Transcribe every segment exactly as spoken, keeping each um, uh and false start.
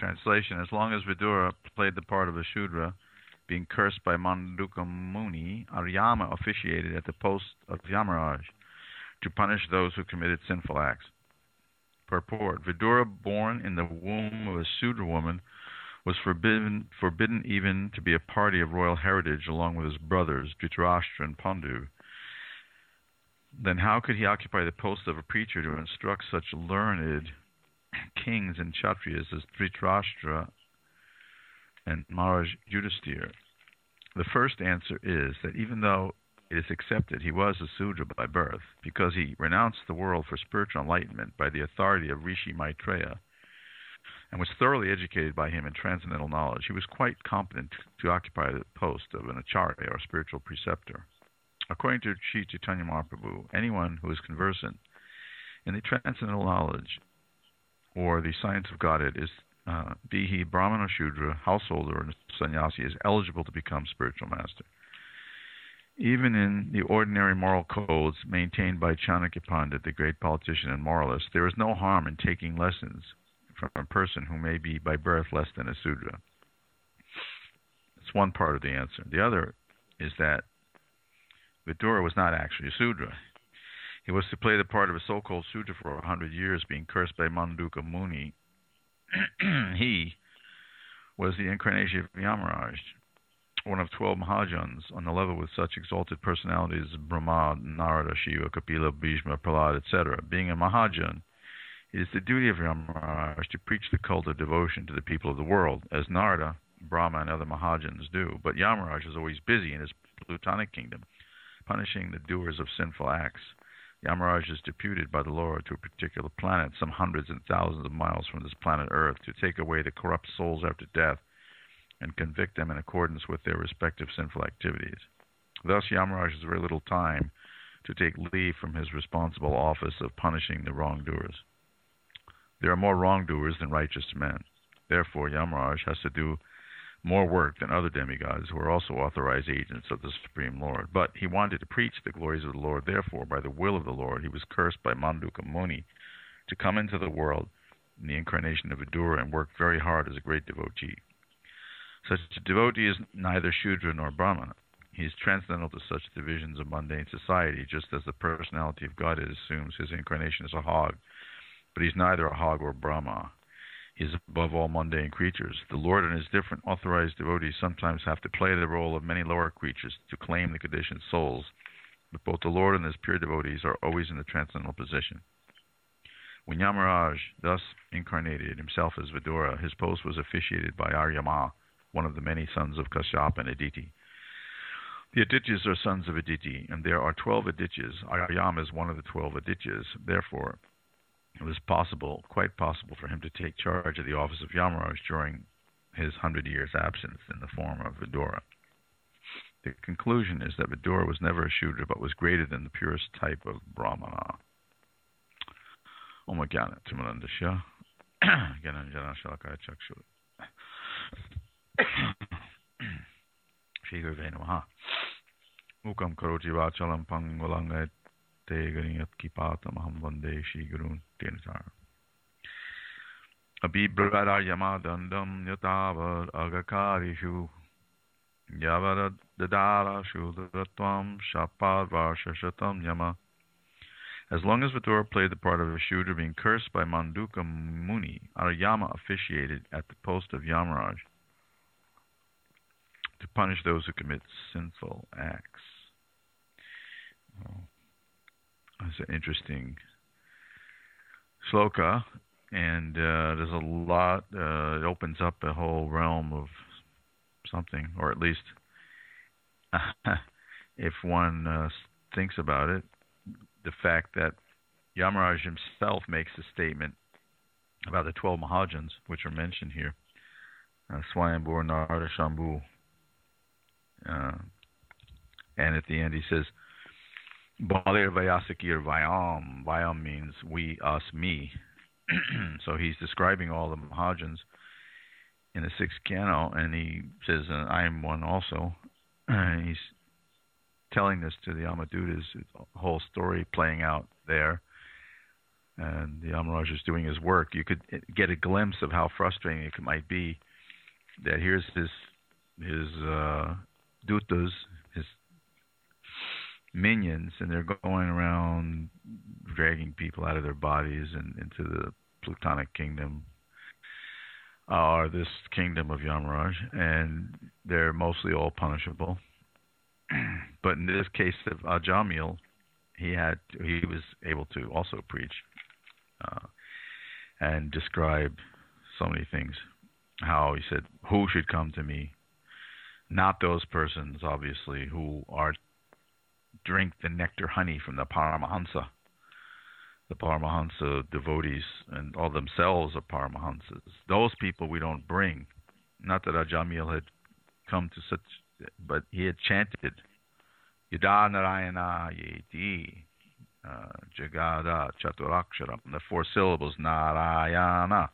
Translation: As long as Vidura played the part of a Shudra, being cursed by Manduka Muni, Aryama officiated at the post of Yamaraj to punish those who committed sinful acts. Purport: Vidura, born in the womb of a Sudra woman, was forbidden, forbidden even to be a party of royal heritage along with his brothers, Dhritarashtra and Pandu. Then how could he occupy the post of a preacher to instruct such learned kings and Kshatriyas as Dhritarashtra and Maharaj Yudhisthira? The first answer is that even though it is accepted he was a Sudra by birth, because he renounced the world for spiritual enlightenment by the authority of Rishi Maitreya, and was thoroughly educated by him in transcendental knowledge, he was quite competent to occupy the post of an acharya or spiritual preceptor. According to Sri Chaitanya Mahaprabhu, anyone who is conversant in the transcendental knowledge or the science of Godhead, is, uh, be he Brahman or Shudra, householder or sannyasi, is eligible to become spiritual master. Even in the ordinary moral codes maintained by Chanakya Pandit, the great politician and moralist, there is no harm in taking lessons from a person who may be by birth less than a Sudra. That's one part of the answer. The other is that Vidura was not actually a Sudra. He was to play the part of a so-called Sudra for a hundred years, being cursed by Manduka Muni. He was the incarnation of Yamaraj, one of twelve Mahajans, on the level with such exalted personalities as Brahma, Narada, Shiva, Kapila, Bhishma, Prahlad, et cetera. Being a Mahajan, it is the duty of Yamaraj to preach the cult of devotion to the people of the world, as Narada, Brahma, and other Mahajans do. But Yamaraj is always busy in his plutonic kingdom, punishing the doers of sinful acts. Yamaraj is deputed by the Lord to a particular planet, some hundreds and thousands of miles from this planet Earth, to take away the corrupt souls after death and convict them in accordance with their respective sinful activities. Thus, Yamaraj has very little time to take leave from his responsible office of punishing the wrongdoers. There are more wrongdoers than righteous men. Therefore, Yamaraj has to do more work than other demigods who are also authorized agents of the Supreme Lord. But he wanted to preach the glories of the Lord. Therefore, by the will of the Lord, he was cursed by Manduka Muni to come into the world in the incarnation of Vidura and work very hard as a great devotee. Such a devotee is neither Shudra nor Brahmana. He is transcendental to such divisions of mundane society, just as the personality of God assumes his incarnation as a hog. But he is neither a hog or Brahma. He is above all mundane creatures. The Lord and his different authorized devotees sometimes have to play the role of many lower creatures to claim the conditioned souls, but both the Lord and his pure devotees are always in the transcendental position. When Yamaraj thus incarnated himself as Vidura, his post was officiated by Aryama, one of the many sons of Kashyapa and Aditi. The Adityas are sons of Aditi, and there are twelve Adityas. Aryama is one of the twelve Adityas. Therefore, it was possible, quite possible, for him to take charge of the office of Yamaraj during his hundred years' absence in the form of Vidura. The conclusion is that Vidura was never a Shudra, but was greater than the purest type of Brahmana. Om Jnana Timirandasya Jnananjana Shalakaya Chakshur Shri Gurve Namaha Mukam Karoti Vachalam Pangulangat Te Ganiyat Kipatam Aham Vande Shri Gurun Tenatar Abhibrara Yamadandam Yatavad Agakarishu Yavara Dadara Shudatvam Shapad Varshashatam Yama. As long as Vidura played the part of a Shudra, being cursed by Manduka Muni, Aryama officiated at the post of Yamaraj to punish those who commit sinful acts. Oh. It's an interesting shloka, and uh, there's a lot, uh, it opens up a whole realm of something, or at least if one uh, thinks about it, the fact that Yamaraj himself makes a statement about the twelve Mahajans, which are mentioned here, uh, Swayambhur, Narada, Shambhu, uh, and at the end he says, Balir Vayasakir Vayam. Vayam means we, us, me. So he's describing all the Mahajans in the sixth canto, and he says, uh, I am one also. And he's telling this to the Amadutas, the whole story playing out there. and the Yamaraj is doing his work, you could get a glimpse of how frustrating it might be. That here's his his uh, dutas, his minions, and they're going around dragging people out of their bodies and into the Plutonic kingdom, or this kingdom of Yamaraj, and they're mostly all punishable. But in this case of Ajamil, he had to, he was able to also preach uh, and describe so many things. How he said, "Who should come to me? Not those persons, obviously, who are drink the nectar honey from the Paramahansa." The Paramahansa devotees and all themselves are Paramahansas. Those people we don't bring. Not that Ajamil had come to such, but he had chanted Yada Narayana Yeti uh, Jagada Chaturaksharam, the four syllables Narayana.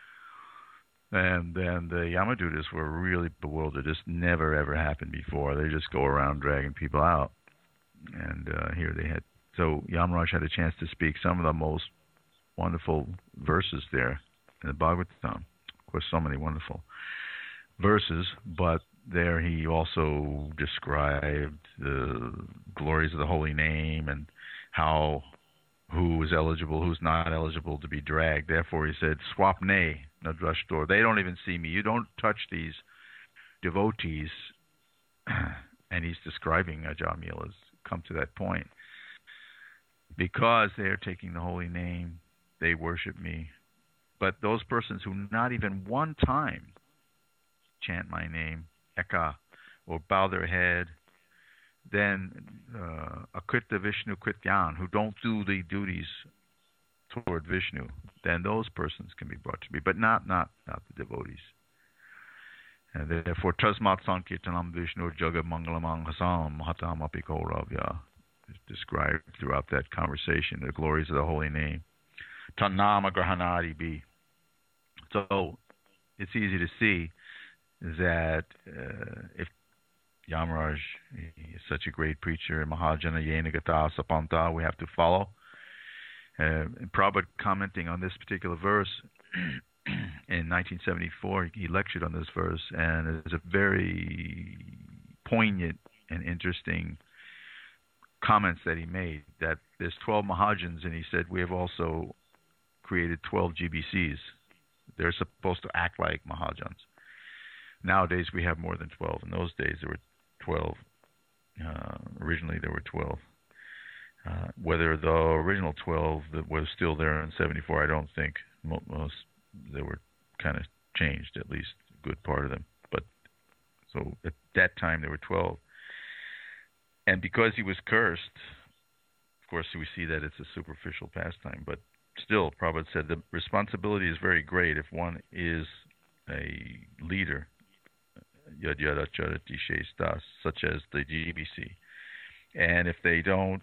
And then the Yamadutas were really bewildered. This never ever happened before. They just go around dragging people out. And uh, here they had. So Yamaraj had a chance to speak some of the most wonderful verses there in the Bhagavatam. Of course, so many wonderful verses, but there he also described the glories of the holy name and how who is eligible, who's not eligible to be dragged. Therefore, he said, Swapne Nadrashtor. They don't even see me. You don't touch these devotees. And he's describing Ajamil has come to that point. Because they are taking the holy name, they worship me. But those persons who not even one time chant my name, Eka, or bow their head, then uh, Akrita Vishnu Krityan, who don't do the duties toward Vishnu, then those persons can be brought to me, but not not not the devotees. And therefore, Tasmat Sankirtanam Vishnu Jaga Mangalamang Hasam Mahatam Apiko Ravya is described throughout that conversation, the glories of the holy name. Tanama Grahanadi Bi. So it's easy to see that uh, if Yamaraj is such a great preacher, Mahajana Yenagata Sapanta, we have to follow. Uh, Prabhupada commenting on this particular verse in nineteen seventy-four, he lectured on this verse, and it's a very poignant and interesting comments that he made, that there's twelve Mahajans, and he said we have also created twelve G B Cs. They're supposed to act like Mahajans. Nowadays we have more than twelve. In those days there were twelve. Uh, originally there were twelve. Uh, whether the original twelve that was still there in seventy-four, I don't think. Most they were kind of changed, at least a good part of them. But so at that time there were twelve. And because he was cursed, of course we see that it's a superficial pastime, but still, Prabhupada said the responsibility is very great if one is a leader, yad yada charati shestas, such as the G B C. And if they don't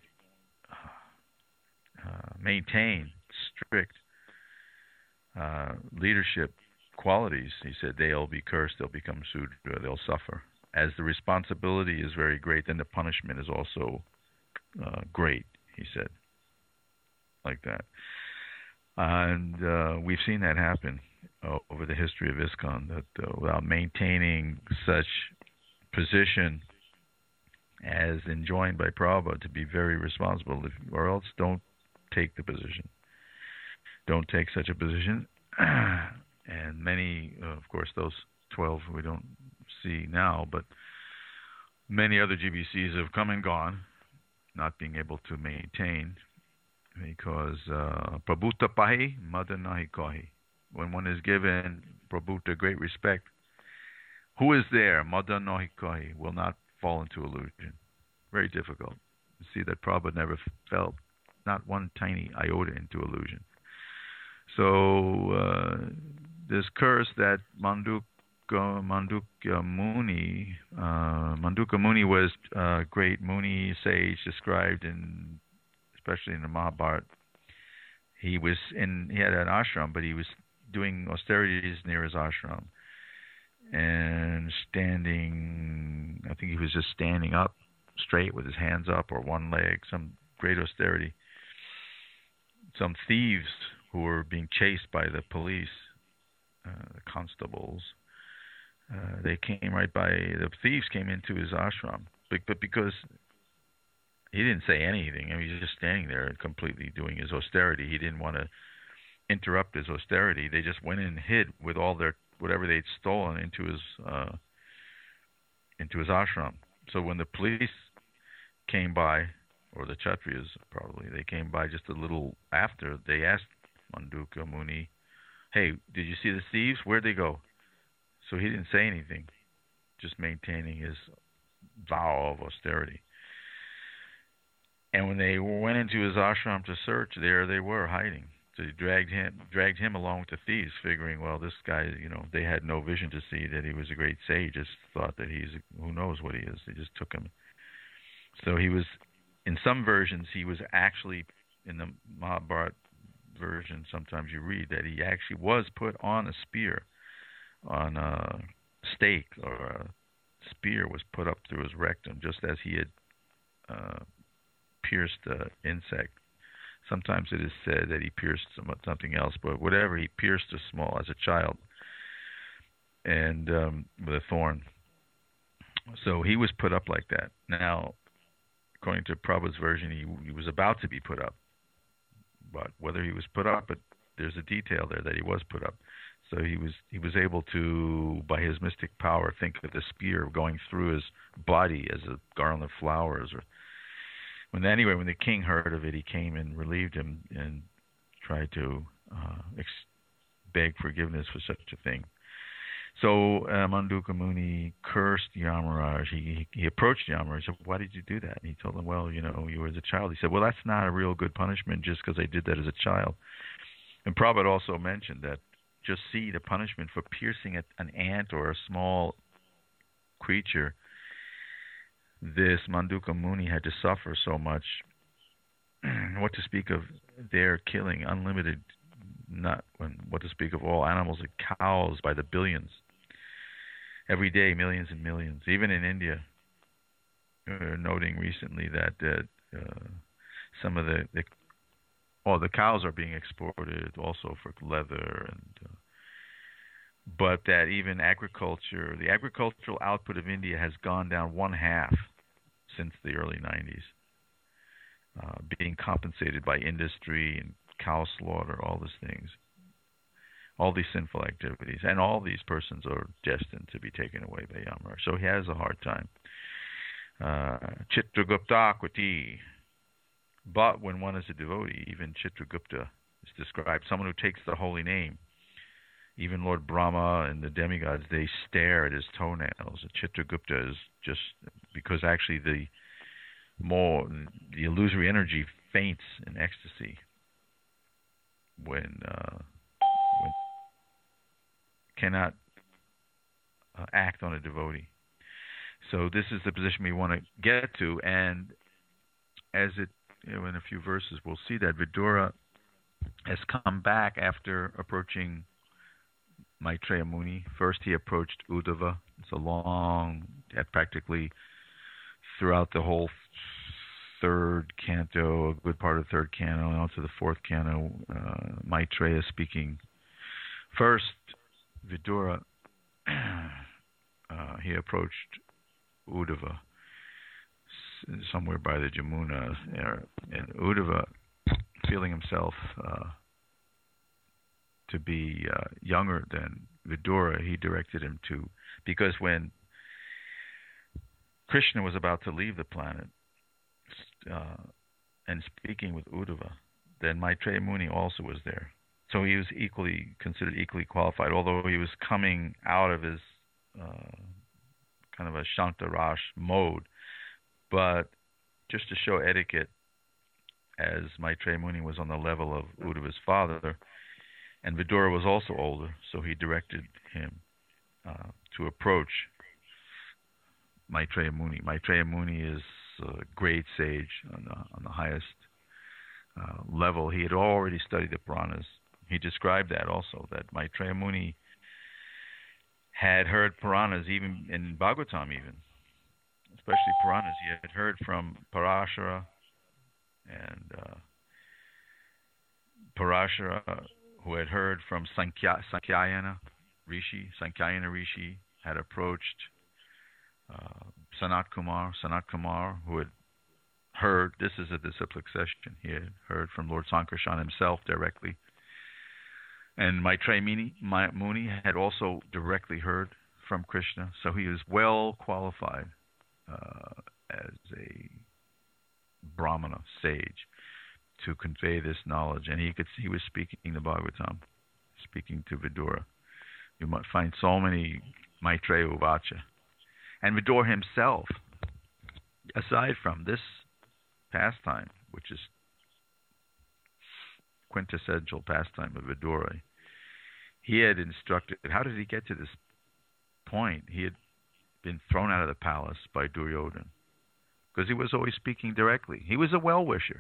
uh, maintain strict uh, leadership qualities, he said they'll be cursed, they'll become Sudra, they'll suffer. As the responsibility is very great, then the punishment is also uh, great, he said, like that. And uh, we've seen that happen uh, over the history of ISKCON, that uh, without maintaining such position as enjoined by Prabhupada to be very responsible, if, or else don't take the position. Don't take such a position. And many, uh, of course, those twelve we don't see now, but many other G B Cs have come and gone, not being able to maintain, because uh, Prabhuta Pahi, Mada Nahi Kahi. When one is given Prabhuta great respect, who is there? Mada Nahi Kahi will not fall into illusion. Very difficult. You see that Prabhupada never felt not one tiny iota into illusion. So uh, this curse that Manduk Uh, Mandukya Muni. Uh, Mandukya Muni was a great Muni sage described in, especially in the Mahabharata. He was in. He had an ashram, but he was doing austerities near his ashram and standing. I think he was just standing up straight with his hands up or one leg, some great austerity. some thieves who were being chased by the police, uh, the constables. Uh, they came right by. The thieves came into his ashram, but, but because he didn't say anything, I mean, he was just standing there and completely doing his austerity. He didn't want to interrupt his austerity. They just went in and hid with all their whatever they'd stolen into his uh, into his ashram. So when the police came by, or the Kshatriyas probably, they came by just a little after, they asked Manduka Muni, hey, did you see the thieves? Where'd they go? So he didn't say anything, just maintaining his vow of austerity. And when they went into his ashram to search, there they were hiding. So he dragged him, dragged him along with the thieves, figuring, well, this guy, you know, they had no vision to see that he was a great sage. Just thought that he's, who knows what he is. They just took him. So he was, in some versions, he was actually, in the Mahabharata version, sometimes you read that he actually was put on a spear, on a stake, or a spear was put up through his rectum, just as he had uh, pierced the insect. Sometimes it is said that he pierced something else, but whatever, he pierced a small as a child, and um, with a thorn. So he was put up like that. Now, according to Prabhupada's version, he, he was about to be put up, but whether he was put up, but there's a detail there that he was put up. So he was he was able to, by his mystic power, think of the spear going through his body as a garland of flowers, or When anyway, when the king heard of it, he came and relieved him and tried to uh, ex- beg forgiveness for such a thing. So uh, Manduka Muni cursed Yamaraj. He, he he approached Yamaraj. He said, "Why did you do that?" And he told him, "Well, you know, you were as a child." He said, "Well, that's not a real good punishment just because I did that as a child." And Prabhupada also mentioned that just see the punishment for piercing a, an ant or a small creature. This Manduka Muni had to suffer so much. What to speak of their killing unlimited, not when, what to speak of all animals and cows by the billions. Every day, millions and millions. Even in India, uh, noting recently that uh, uh, some of the, the, oh, the cows are being exported also for leather, and uh, but that even agriculture, the agricultural output of India has gone down one half since the early nineties, uh, being compensated by industry and cow slaughter, all these things, all these sinful activities, and all these persons are destined to be taken away by Yamaraj. So he has a hard time. Uh, Chitragupta Akwati. But when one is a devotee, even Chitragupta is described, someone who takes the holy name. Even Lord Brahma and the demigods, they stare at his toenails. Chitragupta is just because actually the more the illusory energy faints in ecstasy when uh, when cannot uh, act on a devotee. So this is the position we want to get to, and as it, you know, in a few verses we'll see that Vidura has come back after approaching Maitreya Muni. First he approached Uddhava. It's a long, practically throughout the whole third canto, a good part of the third canto, and also the fourth canto, uh, Maitreya speaking. First, Vidura, uh, he approached Uddhava, somewhere by the Jamuna, and Uddhava, feeling himself uh, to be uh, younger than Vidura, he directed him to, because when Krishna was about to leave the planet uh, and speaking with Uddhava, then Maitreya Muni also was there. So he was equally considered equally qualified, although he was coming out of his uh, kind of a Shantarash mode. But just to show etiquette, as Maitreya Muni was on the level of Uddhava's father, and Vidura was also older, so he directed him uh, to approach Maitreya Muni. Maitreya Muni is a great sage on the, on the highest uh, level. He had already studied the Puranas. He described that also, that Maitreya Muni had heard Puranas, even in Bhagavatam even, especially Puranas. He had heard from Parashara and uh, Parashara, who had heard from Sankhya, Sankyayana Rishi, Sankyayana Rishi had approached uh, Sanat Kumar, Sanat Kumar, who had heard, this is a disciplic session, he had heard from Lord Sankarshan himself directly. And Maitreya Muni, Muni had also directly heard from Krishna, so he was well qualified uh, as a Brahmana sage to convey this knowledge. And he could he was speaking the Bhagavatam, speaking to Vidura. You might find so many Maitreya Uvacha. And Vidura himself, aside from this pastime, which is quintessential pastime of Vidura, he had instructed, how did he get to this point? He had been thrown out of the palace by Duryodhana because he was always speaking directly. He was a well-wisher.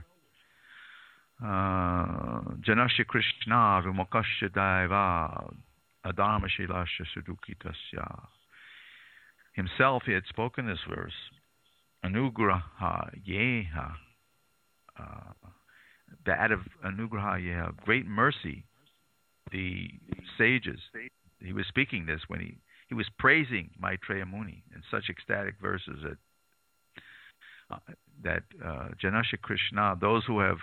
Janasya Krishna Vimokasya Daiva Adharmashilasya Sudukitasya. Himself, he had spoken this verse, Anugraha Yeha, uh, that of Anugraha Yeha, great mercy, the sages. He was speaking this when he, he was praising Maitreya Muni in such ecstatic verses that uh, that uh, Janasya Krishna, those who have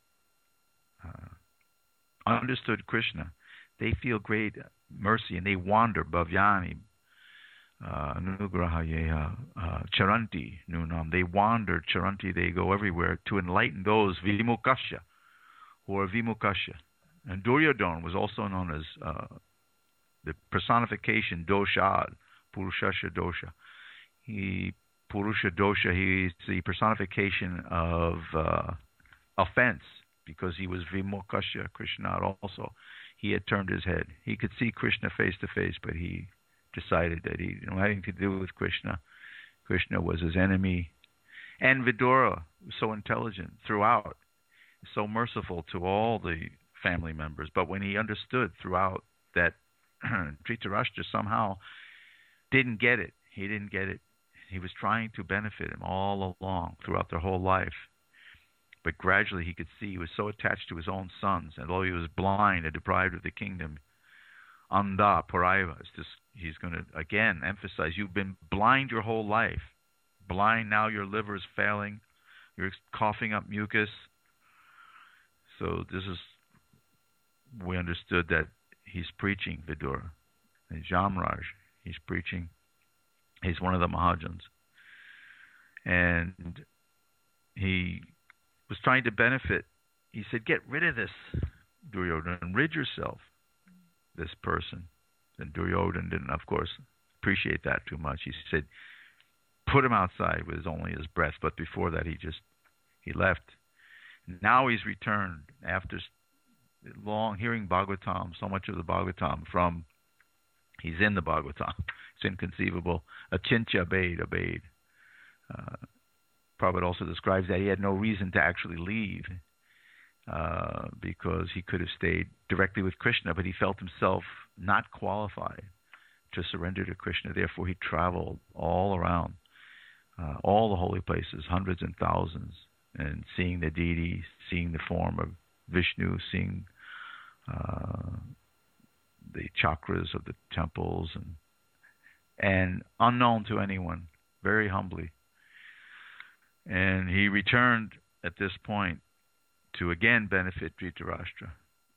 uh, understood Krishna, they feel great mercy and they wander, bhavyani, Anugrahayeha, uh, Charanti, Nunam. They wander, Charanti, they go everywhere to enlighten those, Vimukasya, who are Vimukasya. And Duryodhana was also known as uh, the personification, Doshad, Purushasya Dosha. He, Purusha Dosha, he is the personification of uh, offense, because he was Vimukasya, Krishna also. He had turned his head. He could see Krishna face to face, but he decided that he didn't have anything to do with Krishna. Krishna was his enemy. And Vidura was so intelligent throughout, so merciful to all the family members. But when he understood throughout that Dhritarashtra somehow didn't get it, he didn't get it. He was trying to benefit him all along throughout their whole life. But gradually he could see he was so attached to his own sons, and although he was blind and deprived of the kingdom, Anda Paraiva, he's going to again emphasize, you've been blind your whole life. Blind, now your liver is failing. You're coughing up mucus. So this is, we understood that he's preaching Vidura. And Jamraj, he's preaching. He's one of the Mahajans. And he was trying to benefit. He said, get rid of this, Duryodhana, and rid yourself, this person. And Duryodhana didn't, of course, appreciate that too much. He said, put him outside with only his breath. But before that, he just, he left. Now he's returned after long hearing Bhagavatam, so much of the Bhagavatam from, he's in the Bhagavatam. It's inconceivable. Achintya obeyed, obeyed. Uh, Prabhupada also describes that he had no reason to actually leave uh, because he could have stayed directly with Krishna, but he felt himself not qualified to surrender to Krishna. Therefore, he traveled all around, uh, all the holy places, hundreds and thousands, and seeing the deity, seeing the form of Vishnu, seeing uh, the chakras of the temples, and and unknown to anyone, very humbly. And he returned at this point to again benefit Dhritarashtra.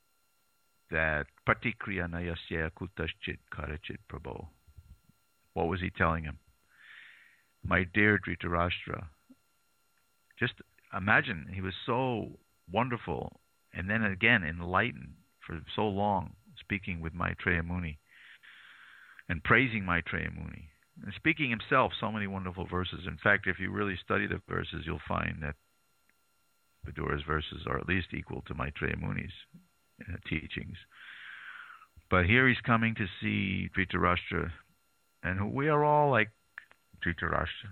That patikriya nayasya kutaschit karachit prabho. What was he telling him? My dear Dhritarashtra, just imagine, he was so wonderful and then again enlightened for so long, speaking with Maitreya Muni and praising Maitreya Muni. And speaking himself, so many wonderful verses. In fact, if you really study the verses, you'll find that Vidura's verses are at least equal to Maitreya Muni's uh, teachings. But here he's coming to see Dhritarashtra, and we are all like Dhritarashtra,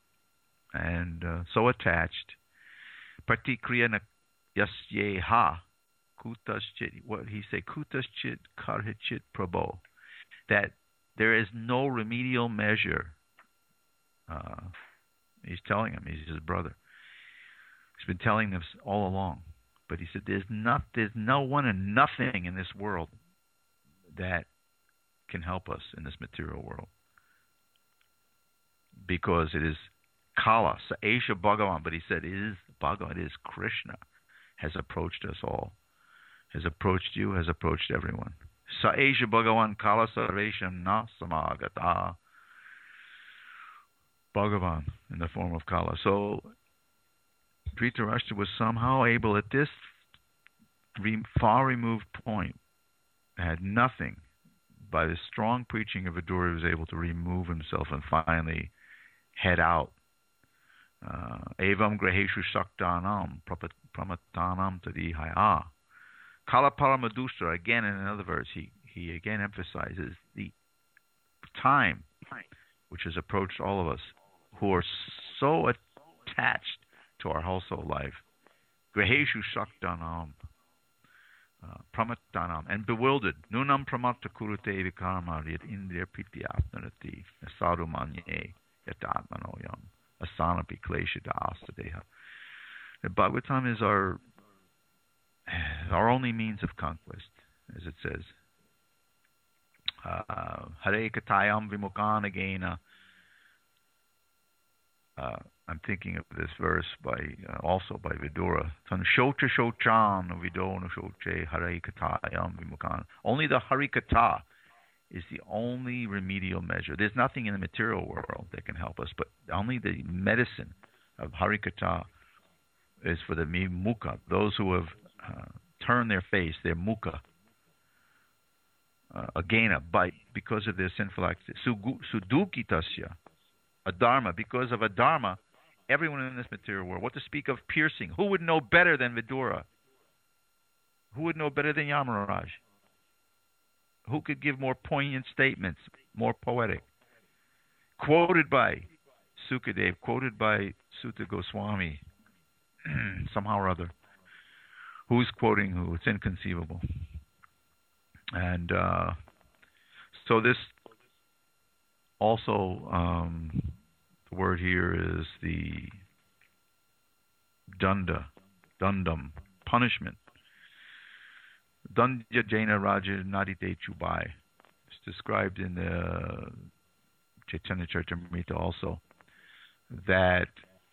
and uh, so attached. Pratikriya yasyeha kutaschit. What he say? Kutaschit karhichit prabho. That there is no remedial measure. Uh, he's telling him, he's his brother. He's been telling this all along. But he said, there's not, there's no one and nothing in this world that can help us in this material world, because it is Kala, Saesha Bhagavan. But he said, it is Bhagavan, it is Krishna, has approached us all, has approached you, has approached everyone. Saesha Bhagavan Kala Sarvesham Na Samagata. Bhagavan in the form of Kala. So Dhritarashtra was somehow able at this far removed point, had nothing, by the strong preaching of Vidura, he was able to remove himself and finally head out. Evam graheshu shaktanam pramatanam tadihaya. Kala Paramadustra, again in another verse, he, he again emphasizes the time which has approached all of us who are so attached to our household life. Graheshu shaktanam. Uh, pramatanam, and bewildered. Nunam pramatta kurute vikarma yat indriya pityatnarati sadhu manye yatatmanoyam asanapi kleshita astadeha. The Bhagavatam is our our only means of conquest, as it says. Uh, Hare katayam vimukanagena. Uh, I'm thinking of this verse by uh, also by Vidura. Shocha shochan vidona shoche harikatayam vimukan. Only the harikata is the only remedial measure. There's nothing in the material world that can help us, but only the medicine of harikata is for the mukha, those who have uh, turned their face, their mukha, uh, agena, by because of their sinful acts. Sudukitasya. Adharma, because of adharma, everyone in this material world. What to speak of piercing? Who would know better than Vidura? Who would know better than Yamaraj? Who could give more poignant statements, more poetic? Quoted by Sukadev, quoted by Sutta Goswami, somehow or other. Who's quoting who? It's inconceivable. And uh, so this also, um, the word here is the dunda, dundam, punishment. Dundya Jaina Raja Nadite Chubai. It's described in the Chaitanya Charitamrita also, that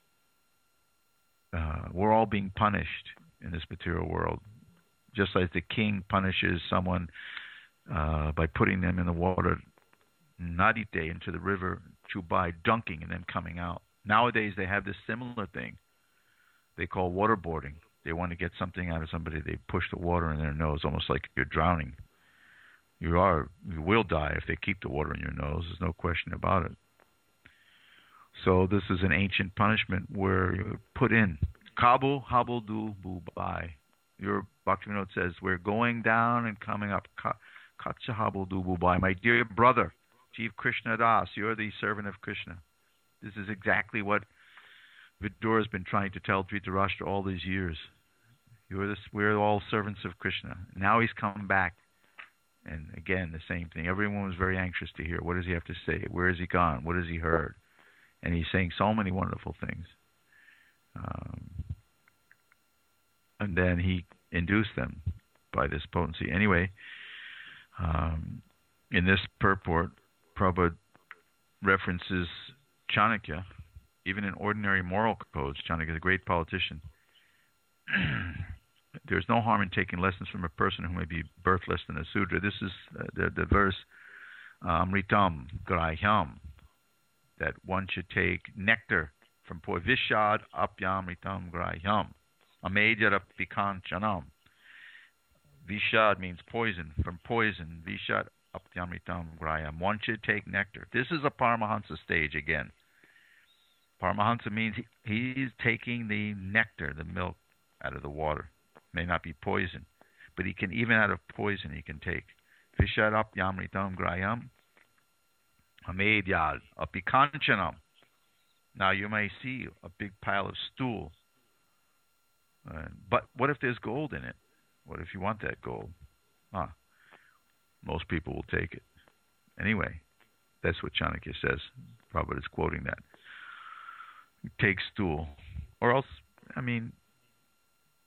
uh, we're all being punished in this material world. Just like the king punishes someone uh, by putting them in the water, Nadite, into the river Chubai, dunking and then coming out. Nowadays they have this similar thing they call waterboarding. They want to get something out of somebody, they push the water in their nose, almost like you're drowning. You are, you will die if they keep the water in your nose. There's no question about it. So this is an ancient punishment where you're put in. Kabu habul du bubai. Your Bhaktivinoda says, we're going down and coming up. Katcha habul du bubai. My dear brother, Jeev Krishna Das, you're the servant of Krishna. This is exactly what Vidura has been trying to tell Dhritarashtra all these years. You're this, we're all servants of Krishna. Now he's come back. And again, the same thing. Everyone was very anxious to hear, what does he have to say? Where has he gone? What has he heard? And he's saying so many wonderful things. Um, and then he induced them by this potency. Anyway, um, in this purport, Prabhupada references Chanakya. Even in ordinary moral codes, Chanakya is a great politician. There's no harm in taking lessons from a person who may be birthless than a Sudra. This is uh, the, the verse, Amritam Grahyam, that one should take nectar from poison. Vishad apyamritam grahyam. Amedya apikanchanam. Vishad means poison. From poison, Vishad apyamritam grahyam. One should take nectar. This is a Paramahansa stage again. Paramahansa means he, he's taking the nectar, the milk, out of the water. May not be poison, but he can, even out of poison, he can take. Vishad apyamritam grahyam. Amedyad apikanchanam. Now you may see a big pile of stool. Uh, but what if there's gold in it? What if you want that gold? Ah, most people will take it. Anyway, that's what Chanakya says. Prabhupada is quoting that. Take stool. Or else, I mean,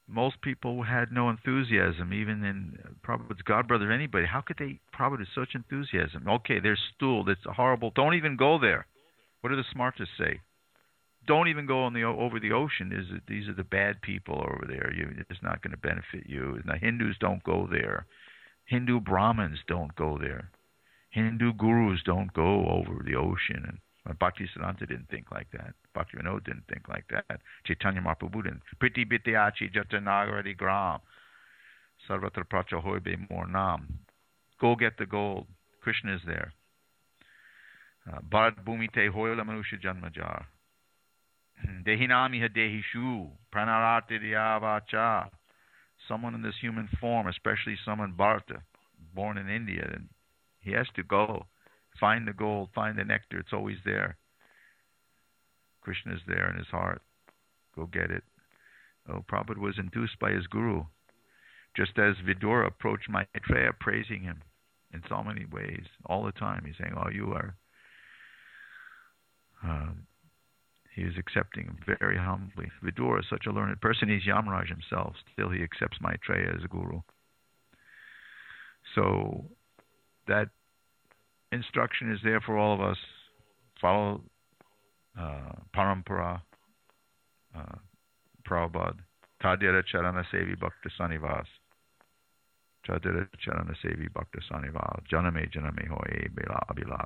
Most people had no enthusiasm, even in Prabhupada's godbrother, anybody. How could they, Prabhupada, such enthusiasm? Okay, there's stool, that's horrible. Don't even go there. What do the smartest say? Don't even go on the over the ocean. Is these are the bad people over there. You, it's not going to benefit you. Now, Hindus don't go there. Hindu Brahmins don't go there. Hindu gurus don't go over the ocean. And Bhaktisiddhanta didn't think like that. Bhaktivinoda didn't think like that. Chaitanya Mahaprabhu didn't. Priti Bityachi Jatanagaradi Gram. Sarvatra Pracha Hoibe Mornam. Go get the gold. Krishna is there. Bharat Bhumite Hoyla Manusha Janmajar. Dehinami Hadehishu. Pranarati Dyavacha. Someone in this human form, especially someone Bharata, born in India, and he has to go. Find the gold, find the nectar. It's always there. Krishna is there in his heart. Go get it. Oh, Prabhupada was induced by his guru. Just as Vidura approached Maitreya, praising him in so many ways, all the time. He's saying, oh, you are... Um, he is accepting him very humbly. Vidura is such a learned person. He's Yamaraj himself. Still, he accepts Maitreya as a guru. So, that instruction is there for all of us. Follow uh, Parampara, uh, Prabhupada. Tadira Charana Sevi Bhakta Sanivas. Tadira Charana Sevi Bhakta Sanivas. Janame Janame Hoye Bela Abhilas.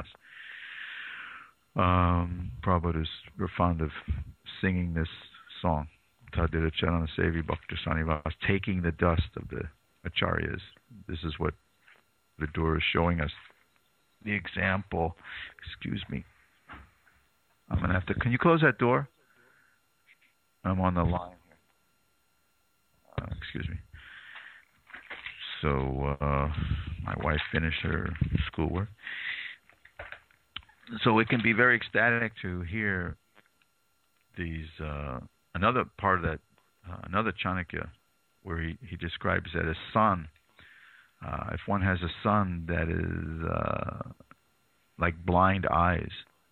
Um, Prabhupada is we're fond of singing this song. Tadira Charana Sevi Bhakta Sanivas. Taking the dust of the acharyas. This is what Vidura is showing us. The example, excuse me. I'm going to have to, can you close that door? I'm on the line here. Uh, excuse me. So, uh, my wife finished her schoolwork. So it can be very ecstatic to hear these, uh, another part of that, uh, another Chanakya, where he, he describes that as son. Uh, if one has a son that is uh, like blind eyes,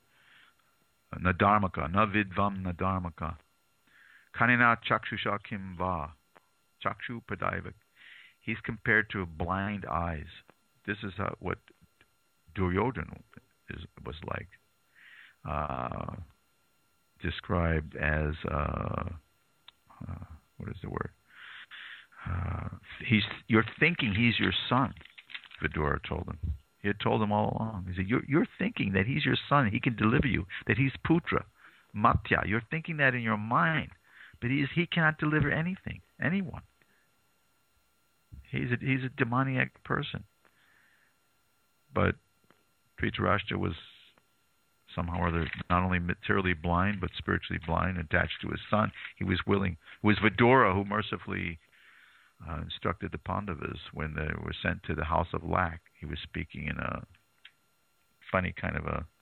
nadarmaka, na vidvam nadarmaka, kanina chakshusha kim va, chakshu padaiva. He's compared to blind eyes. This is how, what Duryodhana is, was like, uh, described as, uh, uh, what is the word? Uh, he's, you're thinking he's your son, Vidura told him. He had told him all along. He said, you're, you're thinking that he's your son, he can deliver you, that he's putra, matya. You're thinking that in your mind, but he's, he cannot deliver anything, anyone. He's a, he's a demoniac person. But Dhritarashtra was somehow or other not only materially blind, but spiritually blind, attached to his son. He was willing. It was Vidura who mercifully Uh, instructed the Pandavas when they were sent to the house of lack. He was speaking in a funny kind of a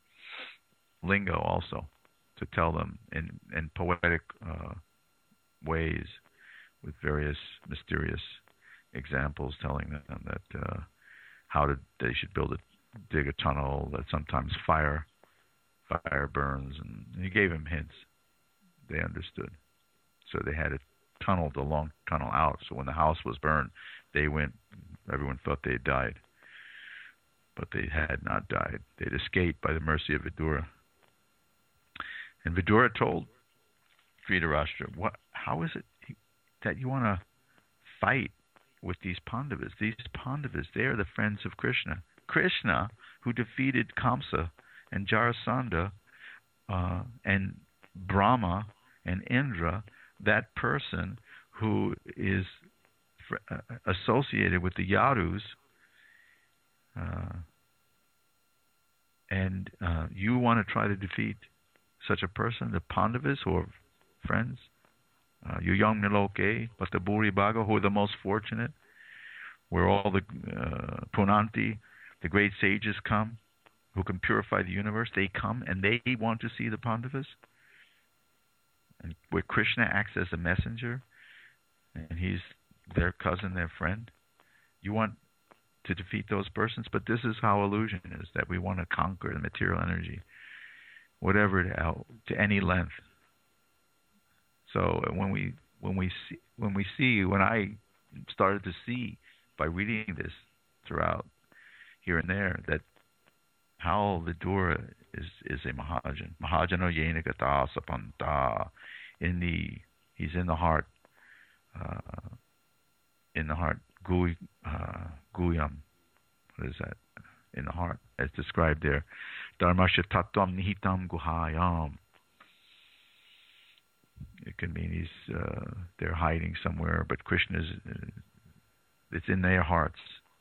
lingo also to tell them in, in poetic uh, ways with various mysterious examples telling them that uh, how to, they should build a, dig a tunnel, that sometimes fire fire burns, and he gave them hints. They understood. So they had it tunneled a long tunnel out, so when the house was burned, they went, everyone thought they had died, but they had not died. They'd escaped by the mercy of Vidura. And Vidura told Dhritarashtra, what, how is it that you want to fight with these Pandavas? These Pandavas, they are the friends of Krishna. Krishna, who defeated Kamsa and Jarasandha uh, and Brahma and Indra, that person who is fr- uh, associated with the Yadus, uh, and uh, you want to try to defeat such a person, the Pandavas, who are friends, uh, Yuyam Niloke, Pataburi Bhaga, who are the most fortunate, where all the uh, Punanti, the great sages come, who can purify the universe. They come and they want to see the Pandavas. And where Krishna acts as a messenger, and he's their cousin, their friend. You want to defeat those persons, but this is how illusion is, that we want to conquer the material energy, whatever, to, to any length. So when we when we see, when we see, when I started to see by reading this throughout here and there that how Vidura is is a Mahajan. Mahajano Yenagata Sapanta. In the he's in the heart. Uh, in the heart. Gui uh, Guyam. What is that? In the heart, as described there. Dharmasya Tattvam Nihitam Guhayam. It can mean he's uh, they're hiding somewhere, but Krishna's uh, it's in their hearts.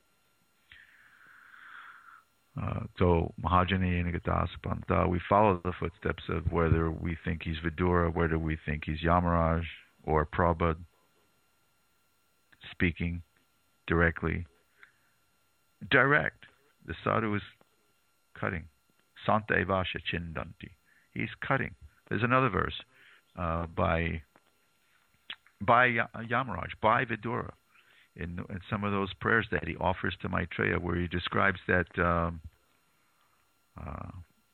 Uh, so Mahajani Nagatasapanta, we follow the footsteps of whether we think he's Vidura, whether we think he's Yamaraj or Prabhupada speaking directly. Direct. The sadhu is cutting. Santa Evasha Chindanti. He's cutting. There's another verse uh, by by Yamaraj, by Vidura, in, in some of those prayers that he offers to Maitreya, where he describes that um, uh,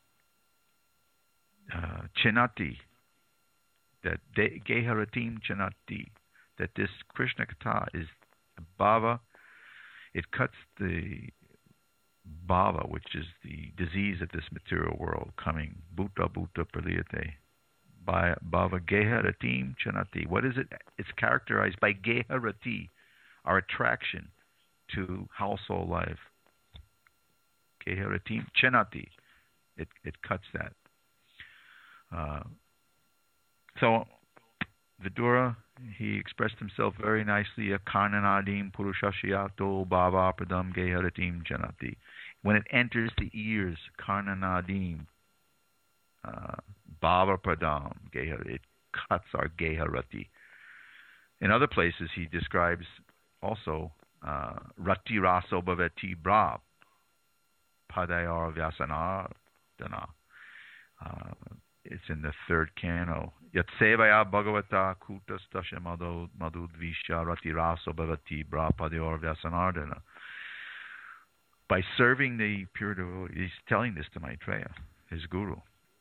uh, Chinati, that de, Geharatim Chinati, that this Krishna Katha is bhava. It cuts the bhava, which is the disease of this material world coming. Bhuta Bhuta Praliyate. By bhava Geharatim Chinati. What is it? It's characterized by Geharati, our attraction to household life. Geharatim Chinati. It it cuts that. Uh, so Vidura, he expressed himself very nicely. Karnanadim Purushashiyato Bhava Pradam Geharatim Chinati. When it enters the ears, Karnanadim, uh, Bhava Pradam Gehar, it cuts our Geharati. In other places, he describes also uh, Rati Raso Bhavati Bra Padayar Vyasanardana. Uh, it's in the third canto. Yatsevaya Bhagavata Kutastasha Madhudvisha Rati Raso Bhavati Bra Padayar Vyasanardana. By serving the pure devotee, he's telling this to Maitreya, his guru.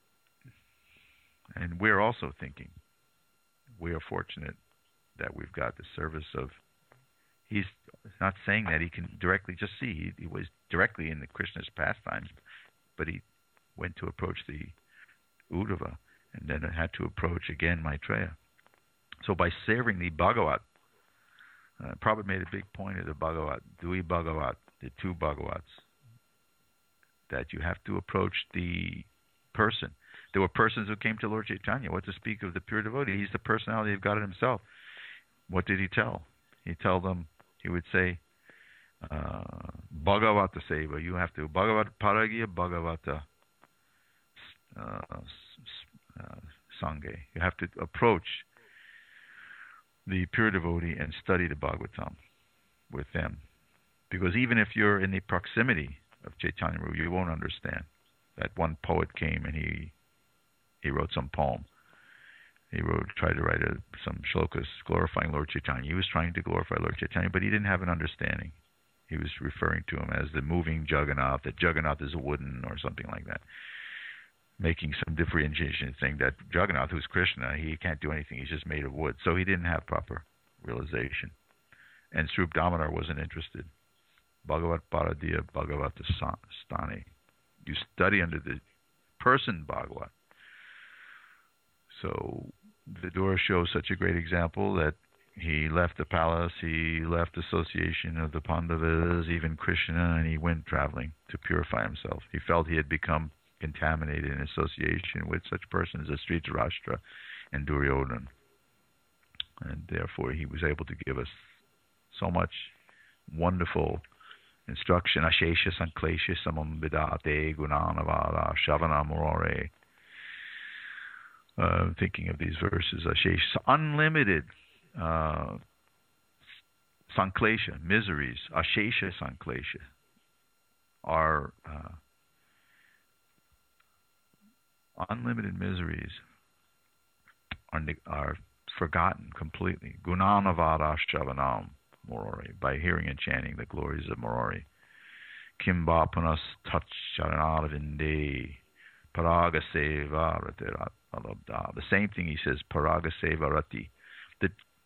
And we're also thinking, we are fortunate that we've got the service of, he's not saying that he can directly just see, he, he was directly in the Krishna's pastimes, but he went to approach the Uddhava, and then had to approach again Maitreya. So by serving the Bhagavat, uh, Prabhupada made a big point of the Bhagavat, Dui Bhagavat, the two Bhagavats, that you have to approach the person. There were persons who came to Lord Chaitanya. What to speak of the pure devotee? He's the personality of God himself. What did he tell? He tell them, he would say, uh, Bhagavata Seva. You have to, Bhagavata Paragya, Bhagavata uh, uh, Sangha. You have to approach the pure devotee and study the Bhagavatam with them. Because even if you're in the proximity of Chaitanya Mahaprabhu, you won't understand. That one poet came and he he wrote some poem. He wrote, tried to write a, some shlokas glorifying Lord Chaitanya. He was trying to glorify Lord Chaitanya, but he didn't have an understanding. He was referring to him as the moving Jagannath, that Jagannath is a wooden or something like that. Making some differentiation, saying that Jagannath, who's Krishna, he can't do anything. He's just made of wood. So he didn't have proper realization. And Srup Damodar wasn't interested. Bhagavat Paradiya Bhagavata Stani. You study under the person Bhagavat. So Vidura shows such a great example that he left the palace, he left association of the Pandavas, even Krishna, and he went traveling to purify himself. He felt he had become contaminated in association with such persons as Dhritarashtra and Duryodhana. And therefore he was able to give us so much wonderful instruction. Ashesha Sanklesha Samam Vidate Gunanavada Shavana Murare. Uh, thinking of these verses, Ashesha, unlimited uh, Sanklesha, miseries, Ashesha Sanklesha, are uh, unlimited miseries are, are forgotten completely. Gunanavada Shavanam Morari, by hearing and chanting the glories of Morari. Kimba punas taccharanavinde paraga seva ratirat alabda. The same thing he says, paraga seva rati. The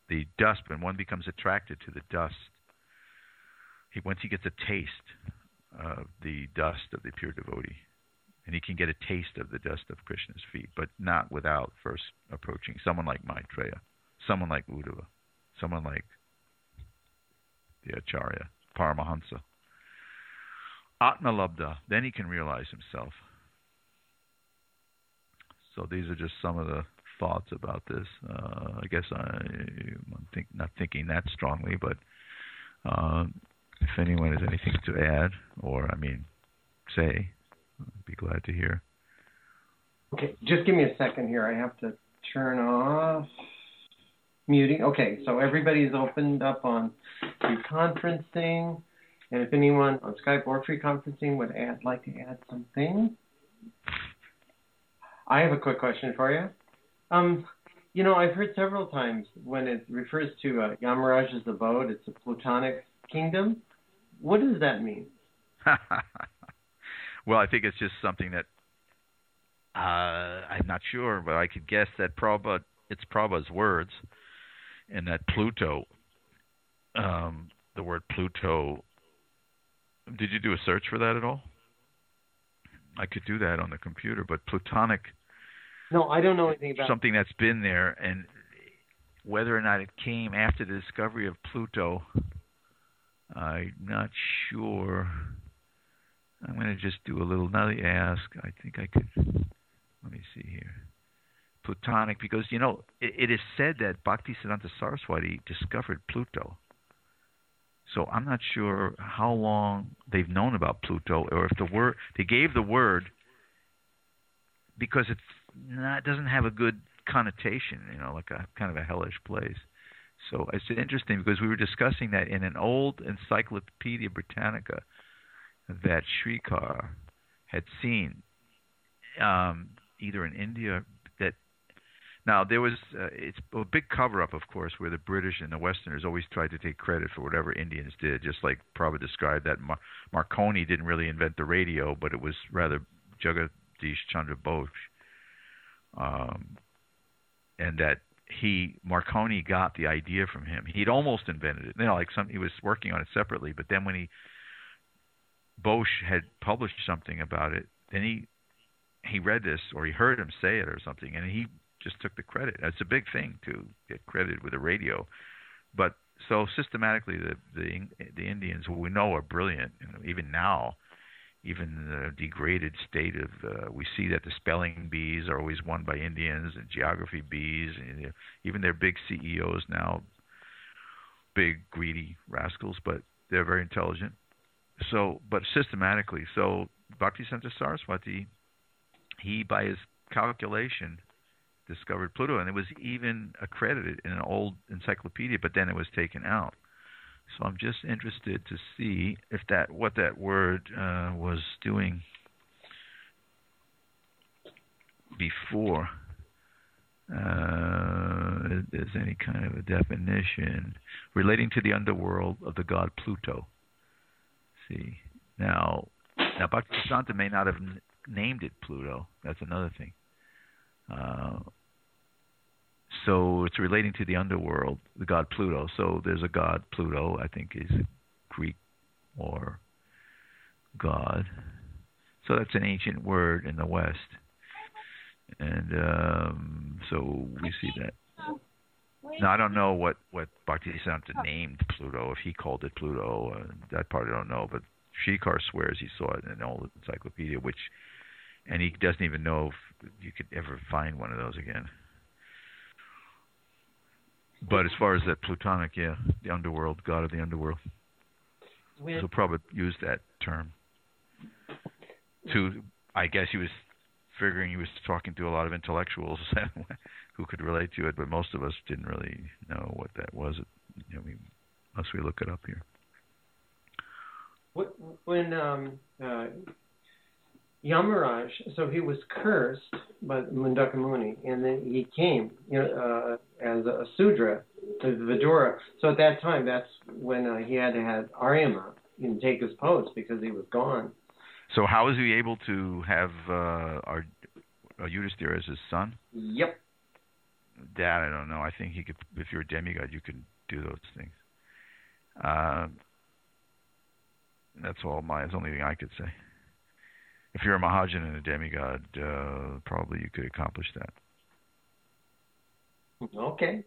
the dust, when one becomes attracted to the dust, he once he gets a taste of the dust of the pure devotee, and he can get a taste of the dust of Krishna's feet, but not without first approaching someone like Maitreya, someone like Uddhava, someone like the Acharya, Paramahansa. Atmalabdha, then he can realize himself. So these are just some of the thoughts about this. Uh, I guess I, I'm think, not thinking that strongly, but uh, if anyone has anything to add, or, I mean, say, I'd be glad to hear. Okay, just give me a second here. I have to turn off muting. Okay, so everybody's opened up on free conferencing, and if anyone on Skype or free conferencing would add, like to add something. I have a quick question for you. Um, you know, I've heard several times when it refers to uh, Yamaraj's abode, it's a Plutonic kingdom. What does that mean? Well, I think it's just something that uh, I'm not sure, but I could guess that Prabhupada, it's Prabhupada's words, and that Pluto, um, the word Pluto, did you do a search for that at all? I could do that on the computer, but Plutonic... No, I don't know anything about something that's been there, and whether or not it came after the discovery of Pluto, I'm not sure. I'm going to just do a little, now that you ask, I think I could, let me see here. Plutonic, because, you know, it, it is said that Bhaktisiddhanta Saraswati discovered Pluto. So I'm not sure how long they've known about Pluto, or if the word, they gave the word because it's not, it doesn't have a good connotation, you know, like a kind of a hellish place. So it's interesting because we were discussing that in an old Encyclopedia Britannica that Shrikar had seen, um, either in India. That now there was uh, it's a big cover-up, of course, where the British and the Westerners always tried to take credit for whatever Indians did, just like Prabhupada described that Mar- Marconi didn't really invent the radio, but it was rather Jagadish Chandra Bose, um, and that he Marconi got the idea from him. He'd almost invented it, you know, like some he was working on it separately, but then when he Bosch had published something about it, then he he read this, or he heard him say it or something, and he just took the credit. It's a big thing to get credited with a radio. But so systematically, the the, the Indians, who we know are brilliant, you know, even now, even the degraded state of, uh, we see that the spelling bees are always won by Indians, and geography bees, and you know, even their big C E Os now, big greedy rascals, but they're very intelligent. So, but systematically, so Bhaktisiddhanta Saraswati, he, by his calculation, discovered Pluto, and it was even accredited in an old encyclopedia, but then it was taken out. So I'm just interested to see if that, what that word uh, was doing before. Uh, if there's any kind of a definition relating to the underworld of the god Pluto. See, now, now Bhaktisiddhanta may not have n- named it Pluto. That's another thing. Uh, so it's relating to the underworld, the god Pluto. So there's a god Pluto, I think is Greek or god. So that's an ancient word in the West. And um, so we see that. Now, I don't know what, what Bhaktisiddhanta named Pluto, if he called it Pluto. Uh, that part I don't know. But Shrikar swears he saw it in an old encyclopedia, which, and he doesn't even know if you could ever find one of those again. But as far as that Plutonic, yeah, the underworld, god of the underworld. So Prabhupada used that term to, I guess he was figuring he was talking to a lot of intellectuals who could relate to it, but most of us didn't really know what that was, you know, we, unless we look it up here. When um, uh, Yamaraj, so he was cursed by Mundaka Muni, and then he came, you know, uh, as a Sudra to Vidura. So at that time, that's when uh, he had to have Aryama, you know, take his post because he was gone. So how is he able to have uh, our, our Yudhisthira as his son? Yep. that I don't know. I think he could, if you're a demigod, you can do those things. Uh, that's all my. That's the only thing I could say. If you're a Mahajan and a demigod, uh, probably you could accomplish that. Okay.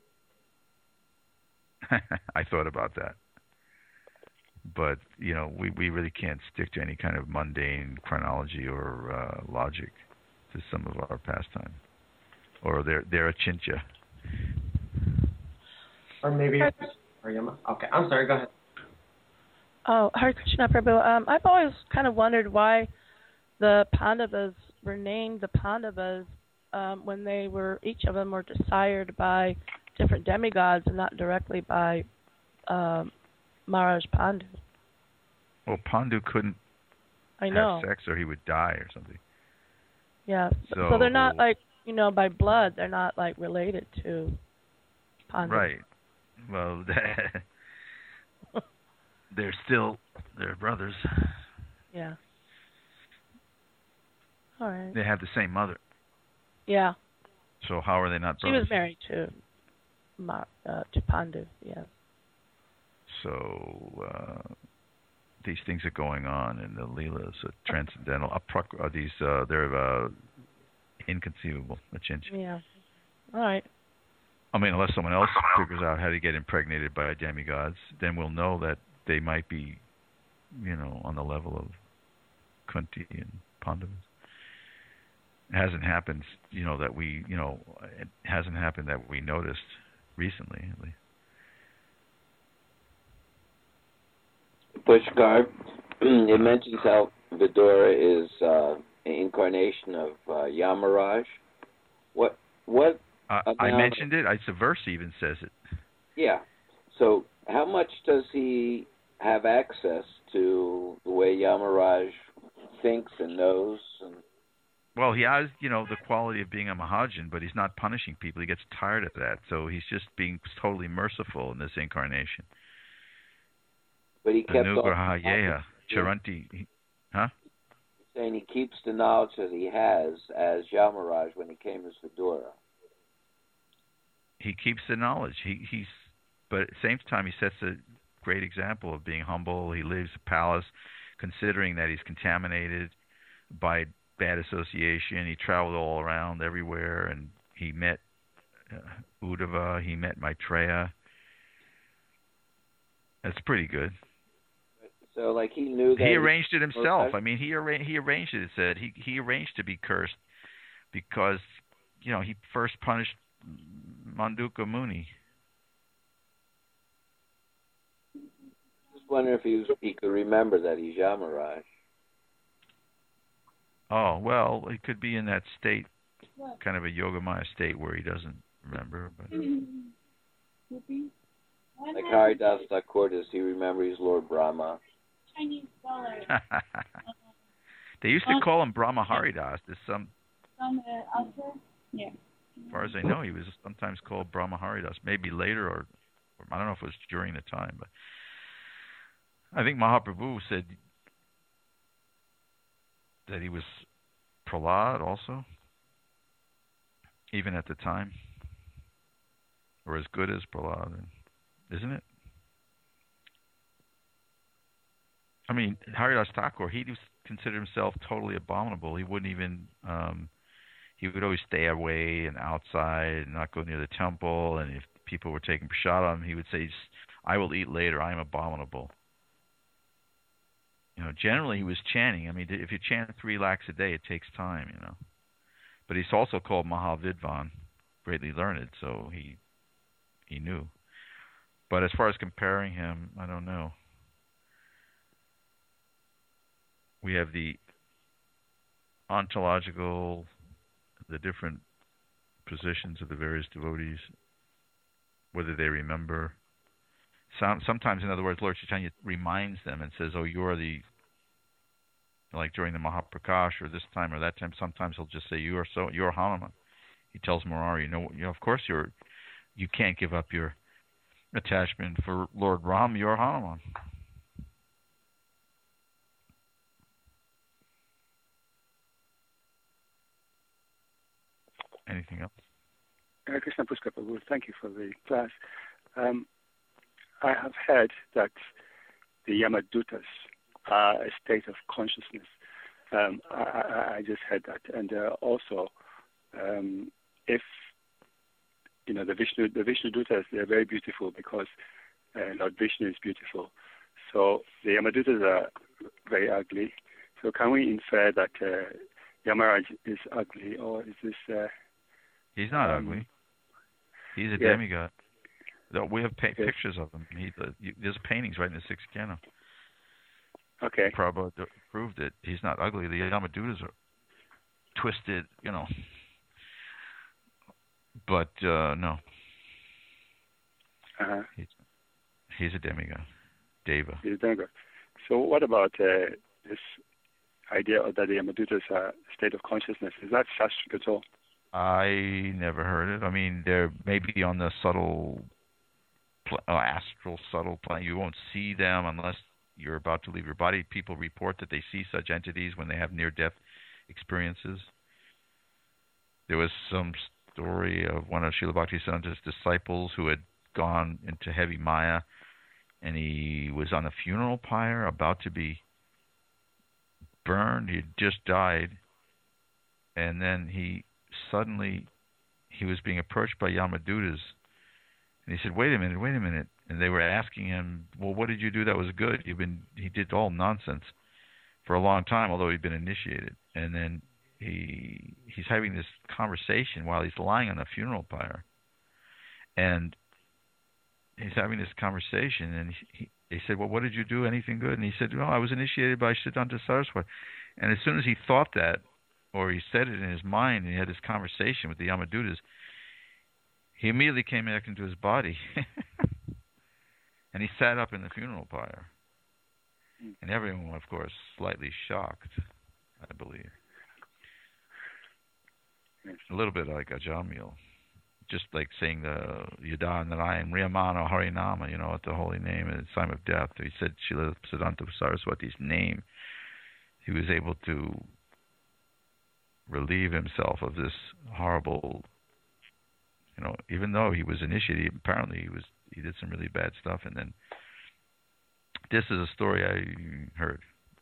I thought about that. But, you know, we, we really can't stick to any kind of mundane chronology or uh, logic to some of our pastime. Or they're, they're a chincha. Or maybe... Okay, I'm sorry, go ahead. Oh, Hare Krishna Prabhu. Um, I've always kind of wondered why the Pandavas were named the Pandavas um, when they were, each of them were desired by different demigods and not directly by um, Maharaj Pandu. Well, Pandu couldn't I know. have sex or he would die or something. Yeah. So, so they're not like, you know, by blood, they're not like related to Pandu. Right. Well, they're still, they're brothers. Yeah. All right. They have the same mother. Yeah. So how are they not brothers? She was married to Mar- uh, to Pandu, yeah. So uh, these things are going on in the Leelas, are transcendental. Are these uh, they're uh, inconceivable. Yeah. All right. I mean, unless someone else figures out how to get impregnated by demigods, then we'll know that they might be, you know, on the level of Kunti and Pandavas. It hasn't happened, you know, that we, you know, it hasn't happened that we noticed recently, at least. Pushkar, it mentions how Vidura is uh, an incarnation of uh, Yamaraj. What? What? Uh, I mentioned it. It's a verse even says it. Yeah. So how much does he have access to the way Yamaraj thinks and knows? And well, he has, you know, the quality of being a Mahajan, but he's not punishing people. He gets tired of that, so he's just being totally merciful in this incarnation. But he kept Anugraha Yeha, Charanti, he, huh? He's saying he keeps the knowledge that he has as Yamaraj when he came as Vidura. He keeps the knowledge. He he's, but at the same time, he sets a great example of being humble. He leaves the palace, considering that he's contaminated by bad association. He traveled all around everywhere, and he met uh, Uddhava. He met Maitreya. That's pretty good. So, like, he knew that he arranged it himself. I mean, he arranged he arranged it. It said he he arranged to be cursed because, you know, he first punished Manduka Muni. Just wonder if he was, he could remember that he's Yamaraj. Oh well, he could be in that state, kind of a Yogamaya state where he doesn't remember. But like Haridas Thakur, does he remember he's Lord Brahma? Chinese scholar. They used to call him Brahma Haridas. There's some. Some uh, author? Yeah. As far as I know, he was sometimes called Brahma Haridas. Maybe later, or, or I don't know if it was during the time, but I think Mahaprabhu said that he was Prahlad also, even at the time, or as good as Prahlad, isn't it? I mean, Haridas Thakur, he was considered himself totally abominable. He wouldn't even, um, he would always stay away and outside and not go near the temple. And if people were taking prasadam, he would say, I will eat later, I am abominable. You know, generally he was chanting. I mean, if you chant three lakhs a day, it takes time, you know. But he's also called Mahavidvan, greatly learned, so he he knew. But as far as comparing him, I don't know. We have the ontological, the different positions of the various devotees, whether they remember. Some, sometimes, in other words, Lord Chaitanya reminds them and says, oh, you're the, like during the Mahaprakash or this time or that time, sometimes he'll just say, you are so, you're Hanuman. He tells Murari, you know, you know, of course you're, you can't give up your attachment for Lord Ram, you're Hanuman. Anything else? Uh, Krishna Pushkar Prabhu, thank you for the class. Um, I have heard that the Yamadutas are a state of consciousness. Um, I, I, I just heard that, and uh, also, um, if you know the Vishnu, the Vishnu Dutas, they're very beautiful because uh, Lord Vishnu is beautiful. So the Yamadutas are very ugly. So can we infer that uh, Yamaraj is ugly, or is this? Uh, He's not um, ugly. He's a yeah. demigod. No, we have pa- Okay. pictures of him. He, uh, you, there's paintings right in the sixth canon. Okay. Prabhupada proved it. He's not ugly. The Yamadutas are twisted, you know. But uh, no, Uh-huh. he's, he's a demigod, Deva. He's a demigod. So what about uh, this idea that the Yamadutas are a state of consciousness? Is that Shastric at all? I never heard it. I mean, they're maybe on the subtle, pl- uh, astral subtle plane. You won't see them unless you're about to leave your body. People report that they see such entities when they have near-death experiences. There was some story of one of Srila Bhaktisiddhanta's disciples who had gone into heavy maya, and he was on a funeral pyre about to be burned. He had just died, and then he suddenly he was being approached by Yamadutas, and he said, "Wait a minute, wait a minute." And they were asking him, "Well, what did you do that was good? You've been he did all nonsense for a long time, although he'd been initiated." And then he he's having this conversation while he's lying on a funeral pyre, and he's having this conversation, and he, he they said, "Well, what did you do? Anything good?" And he said, "No, I was initiated by Siddhanta Saraswati." And as soon as he thought that, or he said it in his mind, and he had this conversation with the Yamadutas, he immediately came back into his body, and he sat up in the funeral pyre. And everyone, of course, slightly shocked, I believe. A little bit like Ajamil, just like saying the Yada Narayan Riyamana Harinama, you know, at the holy name at the time of death. He said Srila Siddhanta Saraswati's name. He was able to relieve himself of this horrible, you know, even though he was initiated, apparently he was he did some really bad stuff, and then this is a story I heard.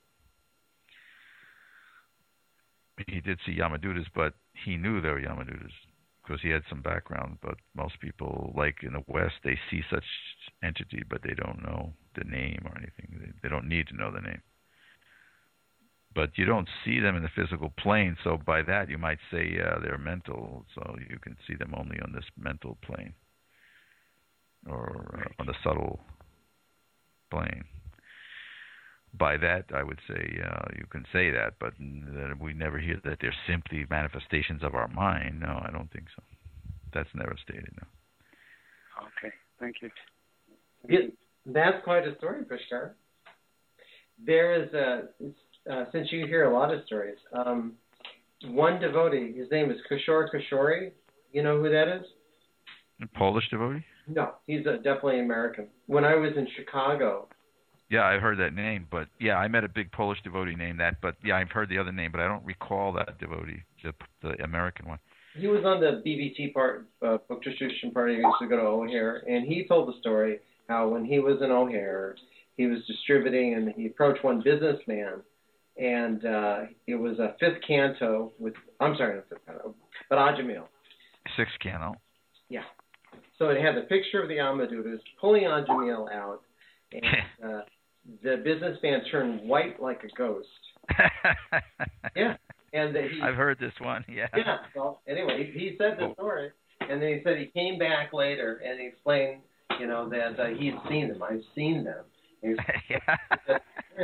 He did see Yamadutas, but he knew they were Yamadutas because he had some background. But most people, like in the West, they see such entity, but they don't know the name or anything. They, they don't need to know the name. But you don't see them in the physical plane, so by that you might say uh, they're mental, so you can see them only on this mental plane or uh, on the subtle plane. By that, I would say uh, you can say that, but uh, we never hear that they're simply manifestations of our mind. No, I don't think so. That's never stated, no. Okay, thank you. Yeah, that's quite a story, Pushkar. There is a, uh, since you hear a lot of stories, um, one devotee, his name is Kishore Kishori. You know who that is? A Polish devotee? No, he's a, definitely American. When I was in Chicago, yeah, I've heard that name, but yeah, I met a big Polish devotee named that, but yeah, I've heard the other name, but I don't recall that devotee, the, the American one. He was on the B B T part, uh, book distribution party. He used to go to O'Hare, and he told the story how when he was in O'Hare, he was distributing, and he approached one businessman, and uh, it was a fifth canto with, I'm sorry, not fifth canto, but Ajamil. Sixth canto. Yeah. So it had the picture of the Yamadutas pulling Ajamil out, and uh, the businessman turned white like a ghost. Yeah, and he, I've heard this one. Yeah. Yeah. Well, anyway, he, he said the story, and then he said he came back later and he explained, you know, that uh, he'd seen them. I've seen them. And he Yeah.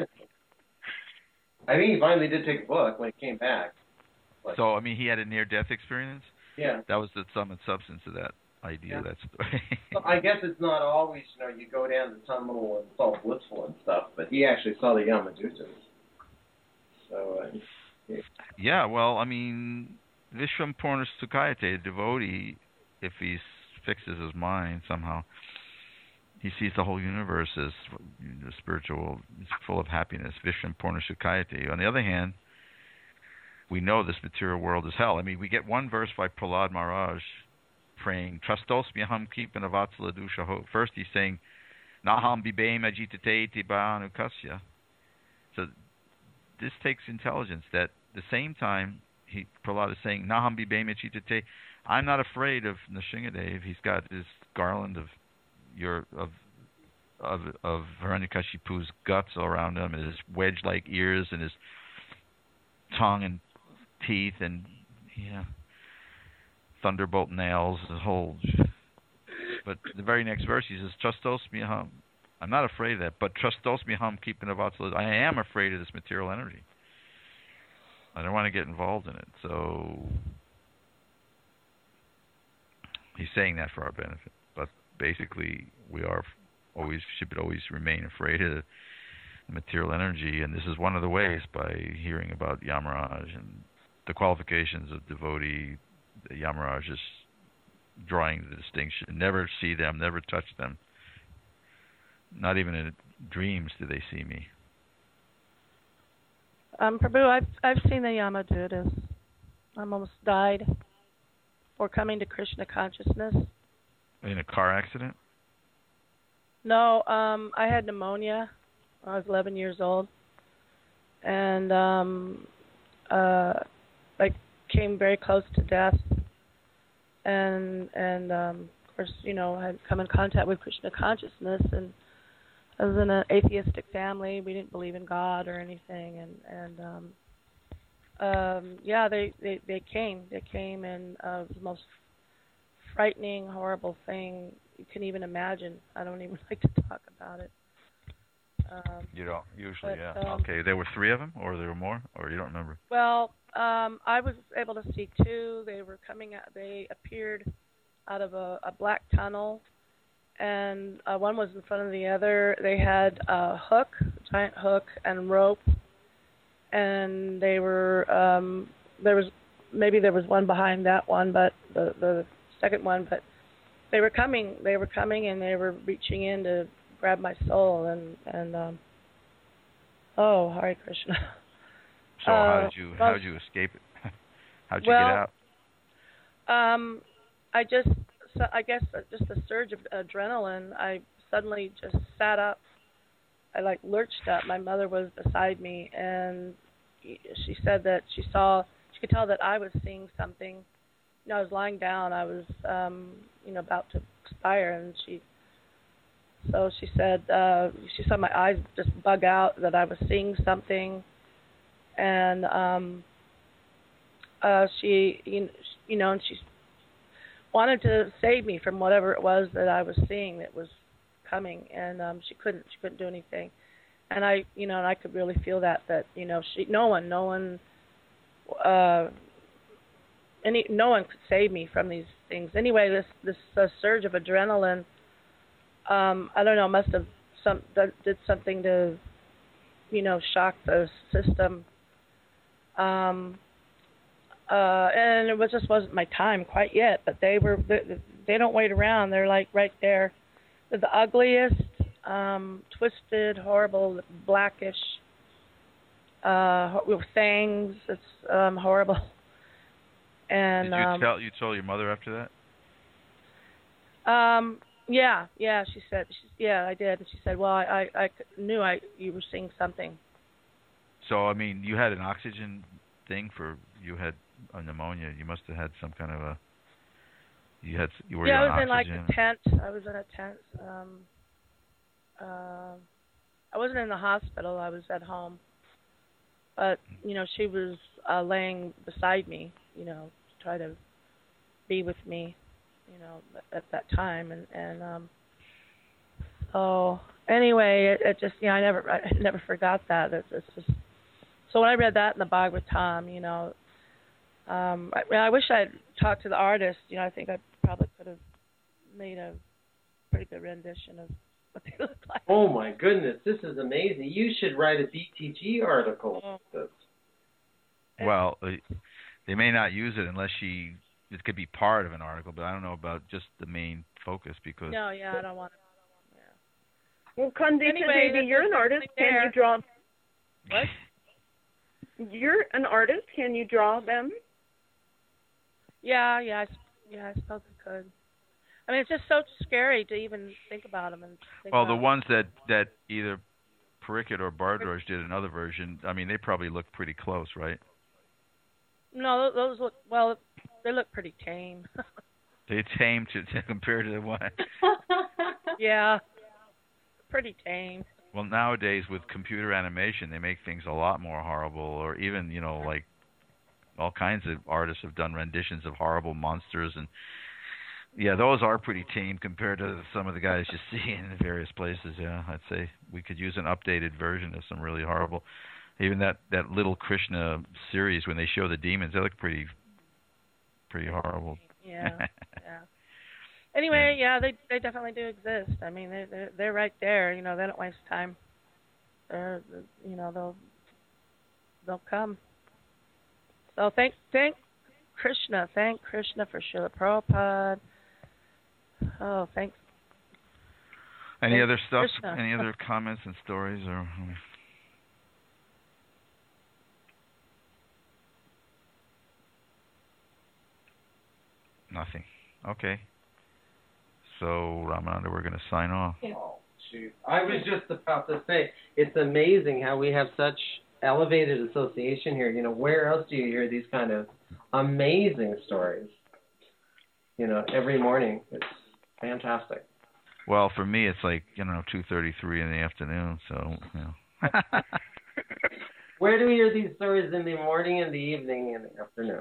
I think he finally did take a book when he came back. But, So I mean, he had a near-death experience. yeah. That was the sum and substance of that idea. Yeah. That story. So I guess it's not always, you know, you go down to Tunnel and it's all blissful and stuff, but he actually saw the Yamadutas. So, uh, yeah. Yeah, well, I mean, Vishram Purna Sukayate, the devotee, if he fixes his mind somehow, he sees the whole universe as spiritual, it's full of happiness. Vishram Purna Sukayate. On the other hand, we know this material world is hell. I mean, we get one verse by Prahlad Maharaj praying Trustos miham keeping avatsala dusha. First he's saying Naham bibeim ajitate tibanu kasya. So this takes intelligence that at the same time he Prahlad is saying Naham bibeim ajitate. I'm not afraid of Nrsingadev. He's got this garland of your of of of Hiranyakashipu's guts all around him, and his wedge-like ears, and his tongue and teeth, and you know, thunderbolt nails, the whole. But the very next verse he says, "Trustos miham." I'm not afraid of that, but trustos miham keeping of I am afraid of this material energy. I don't want to get involved in it. So he's saying that for our benefit, but basically we are always should always remain afraid of the material energy, and this is one of the ways by hearing about Yamaraj and the qualifications of devotee. The Yamaraj is drawing the distinction. Never see them, never touch them. Not even in dreams do they see me. Um, Prabhu, I've I've seen the Yamadutas. I almost died for coming to Krishna consciousness. In a car accident? No, um, I had pneumonia when I was eleven years old, and um, uh, I came very close to death. And and um, of course, you know, I had come in contact with Krishna consciousness, and I was in an atheistic family. We didn't believe in God or anything, and and um, um, yeah, they, they, they came. They came, and uh, it was the most frightening, horrible thing you can even imagine. I don't even like to talk about it. Um, you don't usually, but, yeah. Um, okay, there were three of them, or there were more, or you don't remember? Well, um, I was able to see two. They were coming out. They appeared out of a, a black tunnel, and uh, one was in front of the other. They had a hook, a giant hook, and rope, and they were um, there was maybe there was one behind that one, but the the second one, but they were coming. They were coming, and they were reaching in to grab my soul, and and um, oh, Hare Krishna. So uh, how did you well, how did you escape it? How'd you well, get out? Um, I just so I guess just a surge of adrenaline. I suddenly just sat up. I like lurched up. My mother was beside me, and she said that she saw. She could tell that I was seeing something. You know, I was lying down. I was, um, you know, about to expire, and she. So she said uh, she saw my eyes just bug out, that I was seeing something, and um, uh, she, you know, and she wanted to save me from whatever it was that I was seeing that was coming, and um, she couldn't. She couldn't do anything, and I, you know, and I could really feel that that you know, she, no one, no one, uh, any, no one could save me from these things. Anyway, this this uh, surge of adrenaline. Um, I don't know, must have some that did something to, you know, shock the system. Um, uh, and it was just wasn't my time quite yet. But they were they, they don't wait around. They're like right there. They're the ugliest, um, twisted, horrible, blackish, uh, with fangs. It's um, horrible. And did you um, tell you told your mother after that? Um. Yeah, yeah, she said, she, yeah, I did. And she said, well, I, I, I knew I you were seeing something. So, I mean, you had an oxygen thing for, you had a pneumonia. You must have had some kind of a, you had, you were yeah, on I was in oxygen. like a tent. I was in a tent. Um, uh, I wasn't in the hospital. I was at home. But, you know, she was uh, laying beside me, you know, to try to be with me. You know, at that time, and and um, so anyway, it, it just you know I never I never forgot that. It's, it's just so when I read that in the Bhagavatam, you know, um, I, I wish I'd talked to the artist. You know, I think I probably could have made a pretty good rendition of what they look like. Oh my goodness, this is amazing! You should write a B T G article. Oh. Well, they may not use it unless she. It could be part of an article, but I don't know about just the main focus because. No, yeah, I don't want to. Yeah. Well, Kandita anyway, Devi, you're an artist. Can there. you draw? What? You're an artist. Can you draw them? Yeah, yeah, Yeah, I suppose it could. I mean, it's just so scary to even think about them and think Well, the about ones that that either Parikit or Bardroj did another version, I mean, they probably look pretty close, right? No, those look well. They look pretty tame. They tame to, to compare to the one. Yeah, pretty tame. Well, nowadays with computer animation, they make things a lot more horrible, or even you know like all kinds of artists have done renditions of horrible monsters, and yeah, those are pretty tame compared to some of the guys you see in various places. Yeah, I'd say we could use an updated version of some really horrible. Even that, that Little Krishna series, when they show the demons, they look pretty pretty horrible. Yeah, yeah. Anyway, yeah, they they definitely do exist. I mean, they they're, they're right there. You know, they don't waste time. They're, you know, they'll they'll come. So thank thank Krishna, thank Krishna for Srila Prabhupada. Oh, thanks. Any thank other stuff? Krishna. Any other comments and stories, or? Nothing. Okay. So, Ramananda, we're going to sign off. Oh, shoot. I was just about to say, it's amazing how we have such elevated association here. You know, where else do you hear these kind of amazing stories? You know, every morning. It's fantastic. Well, for me, it's like, you know, two thirty-three in the afternoon, so, you know. Where do we hear these stories? In the morning, in the evening, in the afternoon?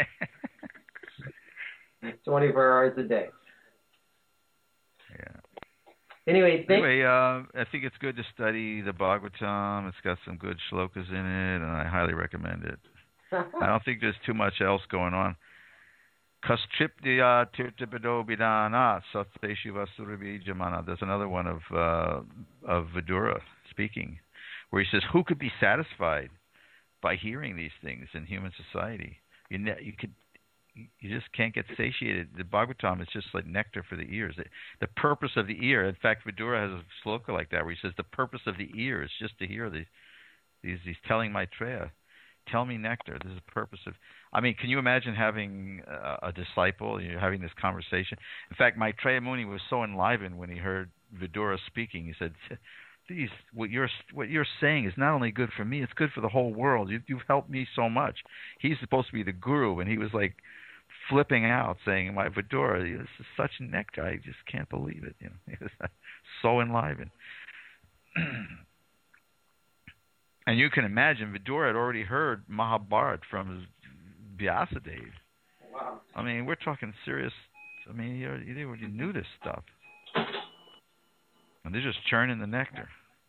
twenty-four hours a day. Yeah. Anyway, thank Anyway, uh, I think it's good to study the Bhagavatam. It's got some good shlokas in it, and I highly recommend it. I don't think there's too much else going on. Kastripdiya tirtipado bidana satte shiva surabhi jamana. There's another one of uh, of Vidura speaking, where he says, "Who could be satisfied by hearing these things in human society? You ne- you could." You just can't get satiated. The Bhagavatam is just like nectar for the ears. The, the purpose of the ear, in fact, Vidura has a sloka like that where he says the purpose of the ear is just to hear these, these, these telling Maitreya, tell me nectar. This is the purpose of. I mean, can you imagine having a, a disciple, you're having this conversation? In fact, Maitreya Muni was so enlivened when he heard Vidura speaking. He said, "These, what you're what you're saying is not only good for me; it's good for the whole world. You, you've helped me so much." He's supposed to be the guru, and he was like flipping out, saying, "My Vidura, this is such nectar. I just can't believe it." You know, he was so enlivened. And you can imagine, Vidura had already heard Mahabharata from Vyasadeva. Wow. I mean, we're talking serious. I mean, he already, he already knew this stuff, and they're just churning the nectar.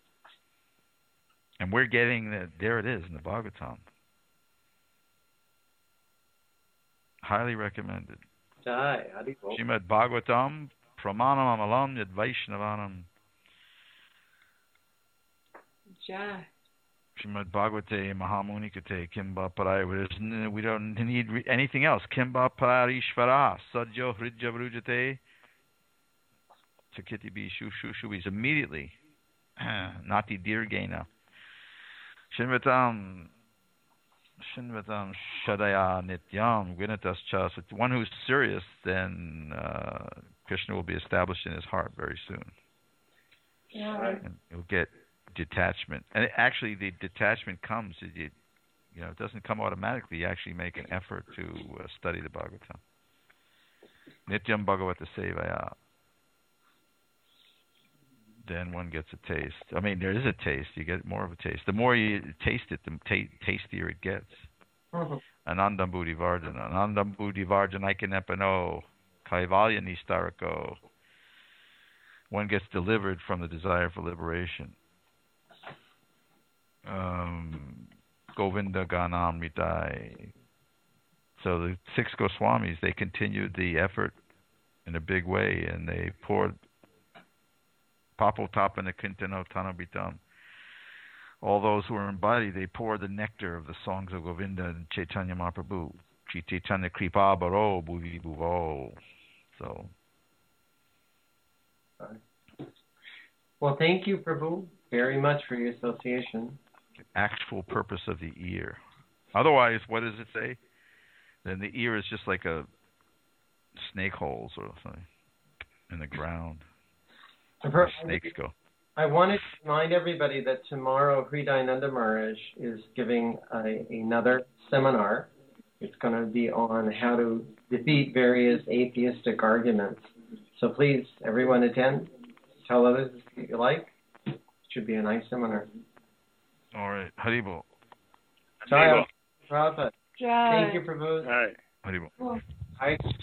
And we're getting the. There it is in the Bhagavatam. Highly recommended. Jai, Adiko. Srimad Bhagavatam, Pramanam Amalam Yad Vaishnavanam. Jai. Srimad Bhagavate Mahamunikate Kimba Paraya. We don't need re- anything else. Kimba Parishvara Sadjo Hridja Vrujate Sakiti Bi Shushuvis. Immediately. Nati Dirgena. Shinvatam. Shinvatam Shadaya Nityam Vinatas Chas. One who's serious, then uh, Krishna will be established in his heart very soon. Yeah. And he'll get detachment. And actually, the detachment comes, it, it, you know, it doesn't come automatically. You actually make an effort to uh, study the Bhagavatam. Nityam Bhagavata Sevaya. Then one gets a taste. I mean, there is a taste. You get more of a taste. The more you taste it, the ta- tastier it gets. Mm-hmm. Anandam Buddhi Vardhana. Anandam Buddhi Vardhana Ikanepano. Kaivalya Nistarako. One gets delivered from the desire for liberation. Um, Govinda Ganam Ritai. So the six Goswamis, they continued the effort in a big way, and they poured Papotapana Kintano Tanabitam. All those who were embodied, they poured the nectar of the songs of Govinda and Chaitanya Mahaprabhu. Chaitanya Kripa Baro Bhuvi Bhuvo. So. Well, thank you, Prabhu, very much for your association. Actual purpose of the ear. Otherwise, what does it say? Then the ear is just like a snake holes or something in the ground. I've Where heard- snakes go. I wanted to remind everybody that tomorrow Hridayananda Maharaj is giving a, another seminar. It's going to be on how to defeat various atheistic arguments. So please, everyone attend. Tell others if you like. It should be a nice seminar. All right. Haribol. Jai Prabhupada. Jai. Thank you, Prabhu. All right. Haribol. Cool. I